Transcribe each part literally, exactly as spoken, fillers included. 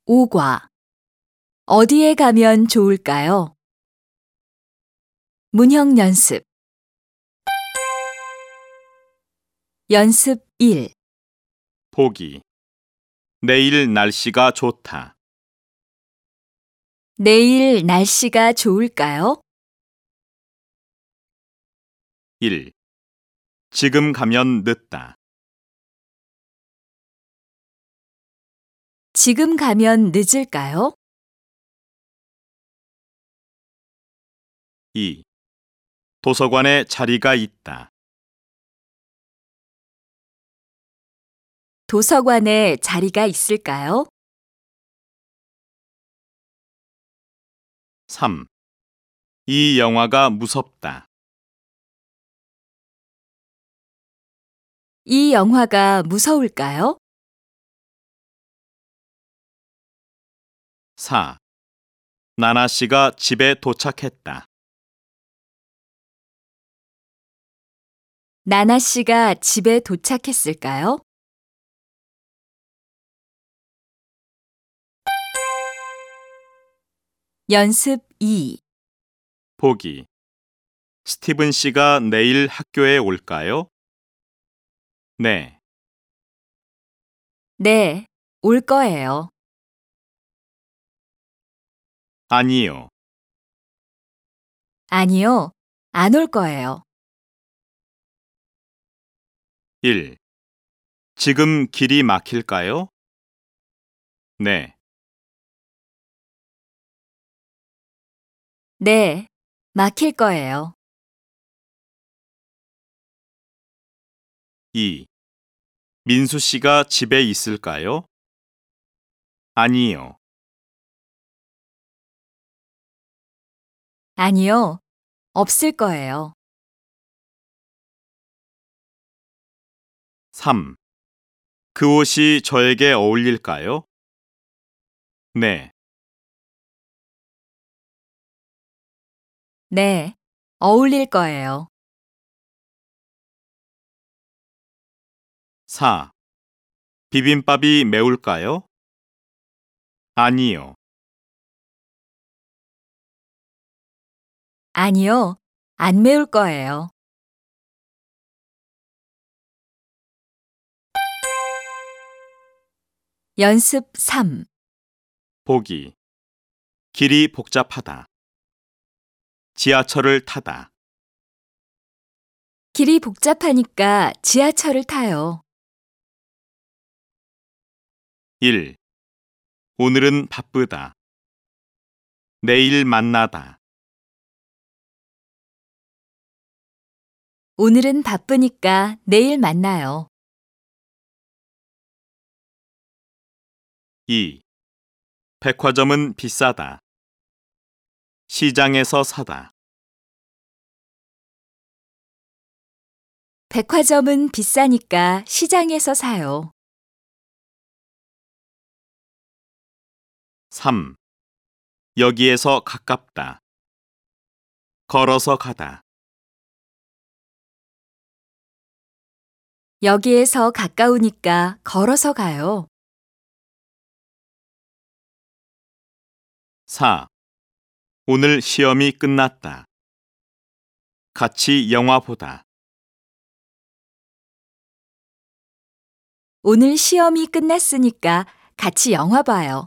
오 과 어디에 가면 좋을까요? 문형 연습. 연습 일. 보기. 내일 날씨가 좋다. 내일 날씨가 좋을까요? 일. 지금 가면 늦다. 지금 가면 늦을까요? 이. 도서관에 자리가 있다. 도서관에 자리가 있을까요? 삼. 이 영화가 무섭다. 이 영화가 무서울까요? 사. 나나 씨가 집에 도착했다. 나나 씨가 집에 도착했을까요? 연습 이. 보기. 스티븐 씨가 내일 학교에 올까요? 네. 네, 올 거예요. 아니요. 아니요, 안 올 거예요. 일. 지금 길이 막힐까요? 네. 네, 막힐 거예요. 이. 민수 씨가 집에 있을까요? 아니요. 아니요, 없을 거예요. 삼. 그 옷이 저에게 어울릴까요? 네. 네, 어울릴 거예요. 사. 비빔밥이 매울까요? 아니요. 아니요, 안 매울 거예요. 연습 삼. 보기. 길이 복잡하다. 지하철을 타다. 길이 복잡하니까 지하철을 타요. 일. 오늘은 바쁘다. 내일 만나다. 오늘은 바쁘니까 내일 만나요. 이. 백화점은 비싸다. 시장에서 사다. 백화점은 비싸니까 시장에서 사요. 삼. 여기에서 가깝다. 걸어서 가다. 여기에서 가까우니까 걸어서 가요. 사. 오늘 시험이 끝났다. 같이 영화 보다. 오늘 시험이 끝났으니까 같이 영화 봐요.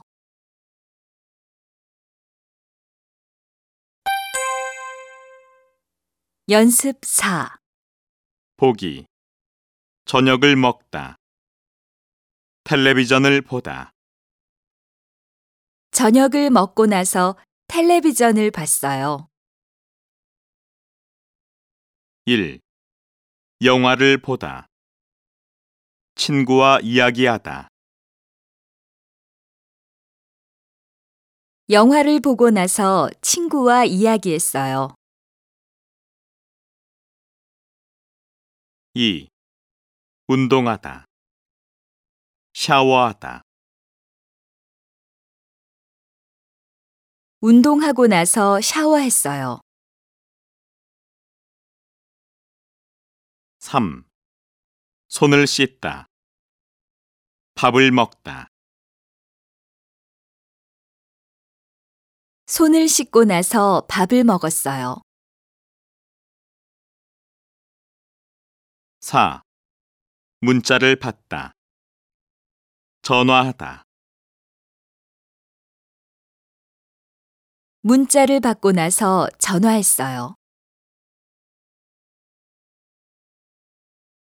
연습 사. 보기. 저녁을 먹다. 텔레비전을 보다. 저녁을 먹고 나서 텔레비전을 봤어요. 일. 영화를 보다. 친구와 이야기하다. 영화를 보고 나서 친구와 이야기했어요. 이. 운동하다. 샤워하다. 운동하고 나서 샤워했어요. 삼. 손을 씻다. 밥을 먹다. 손을 씻고 나서 밥을 먹었어요. 사. 문자를 받다. 전화하다. 문자를 받고 나서 전화했어요.